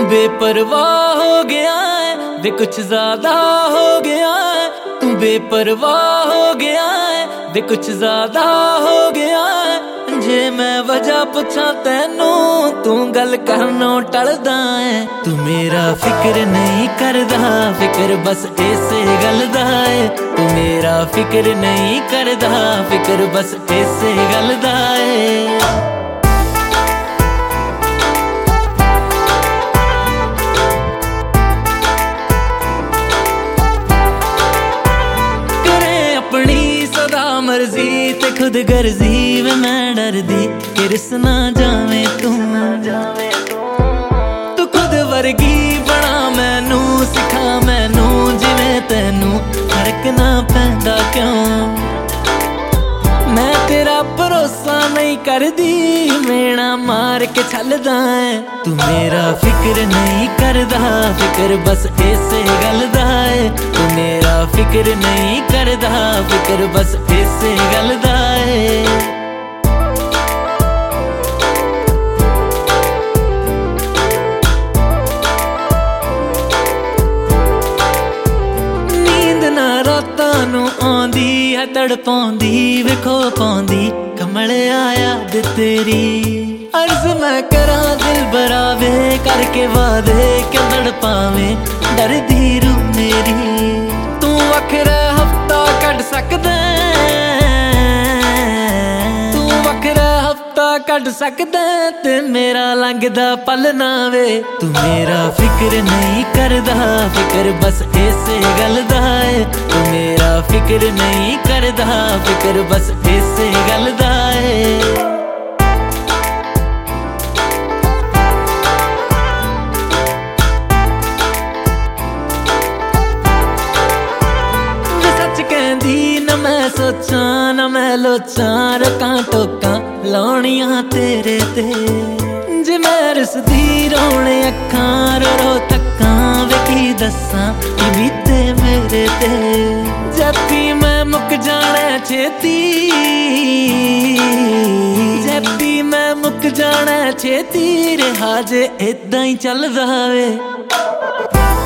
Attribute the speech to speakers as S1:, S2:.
S1: बेपरवाह हो गया है वे कुछ ज्यादा हो गया है। तू बेपरवाह हो गया है वे कुछ ज्यादा हो गया है। जे मैं वजह पुछा तैनू तू गल करनों टलदा है। तू मेरा फिक्र नहीं करदा फिक्र बस इसे गल दा है। तू मेरा फिक्र नहीं करदा फिक्र बस इसे गल दा है। मर्जी ते खुद गर्जी वे मैं डरदी किरस ना जावे तू खुद वर्गी बना मैनू सिखा मैनू जिवें तैनू फर्क ना पैंदा क्यों। मैं तेरा भरोसा नहीं करदी मेणा मार के छलदा है। तू मेरा फिक्र नहीं करदा फिक्र बस इसे गल दा है। तू मेरा फिक्र नहीं करदा फिक्र बस इसे गल दा है। आंदी है तड़पांदी विखो पांदी कमले आया दे तेरी अर्ज मैं करा दिल बरावे करके वादे क्यों तड़पावे डरदी रू मेरी। तू वखरा हफ्ता कट सकदा तू वखरा हफ्ता कट सकदा ते मेरा लंघदा पल ना वे। तू मेरा फिक्र नहीं करदा फिक्र बस इसे गल दा है। तू मेरा फिक्र नहीं करदा फिक्र बस इसे गल दा है। मैं सोचा ना मैं लोचा रकां टोकां लाउणियां तेरे ते जे मैं रसदी रोने अखां रो रो तक्कां वे की दस्सां कि बीते मेरे ते। जप्पी मैं मुक जाना छेती जप्पी मैं मुक जाना छेती रहा जे इदां ही चलदा वे।